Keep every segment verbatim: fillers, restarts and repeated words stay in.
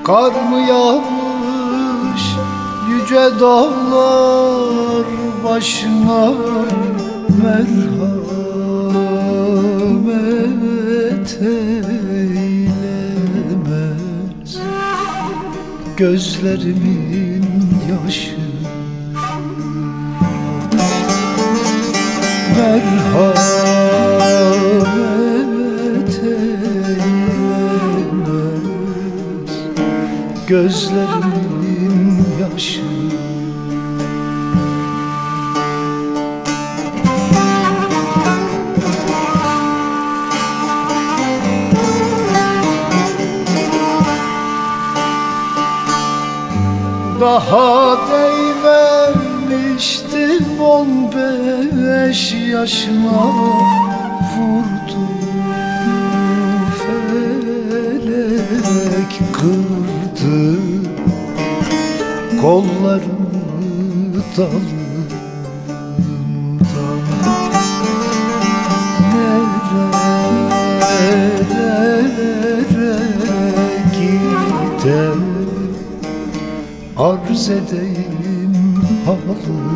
Kar mı yağmış yüce dağlar başına, merhamet eylemez gözlerimin yaşı. Merhamet eylemez gözlerimin yaşı. Daha değmemiştim on beş yaşıma, vurdu felek, kırdı kollarımı dalımdan. Nerelere gider arz edeyim halımdan.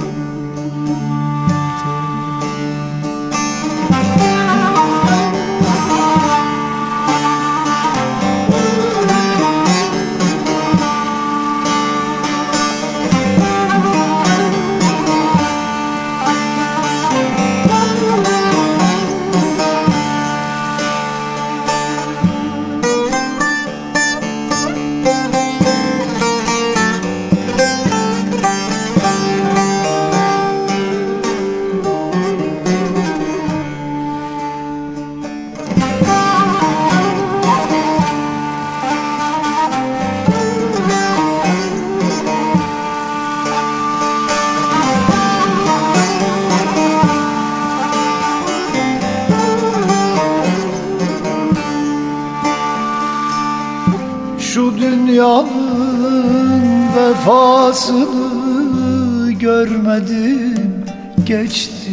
Şu dünyanın vefasını görmedim, geçti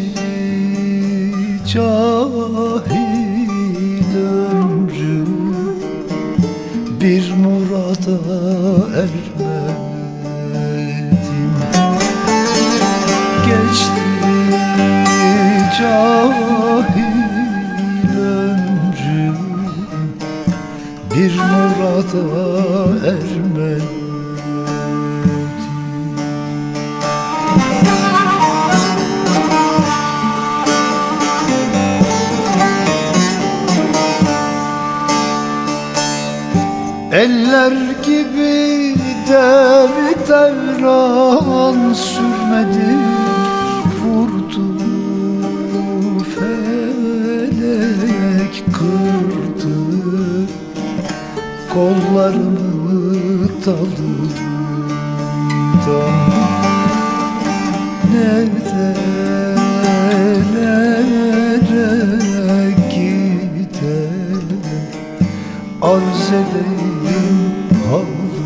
cahil ömrüm, bir murada ermedim. Geçti cahil ömrüm, bir murada ermedim. Eller gibi devir devran sürmedi, vurdu felek, kırdı kollarımı dalımdan. Nerelere gider arz edeyim halımdan.